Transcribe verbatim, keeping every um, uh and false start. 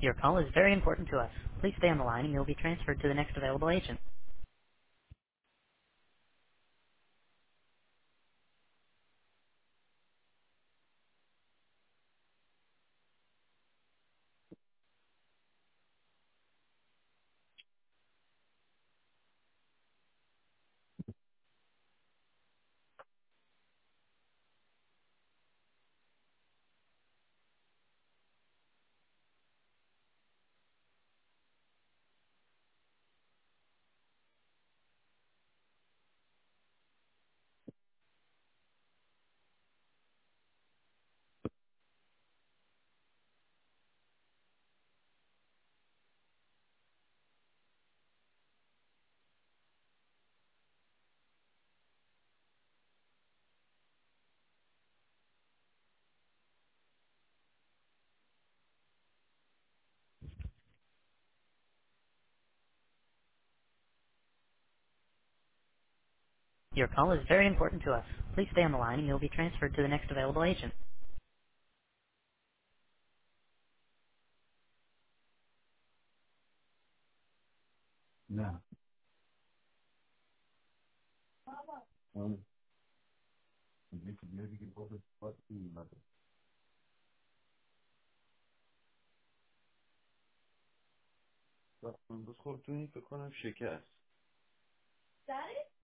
Your call is very important to us. Please stay on the line and you'll be transferred to the next available agent. Your call is very important to us. Please stay on the line and you'll be transferred to the next available agent. No. Um, maybe maybe you can put it what the mother. امروز خورتونی فکر کنم شکست.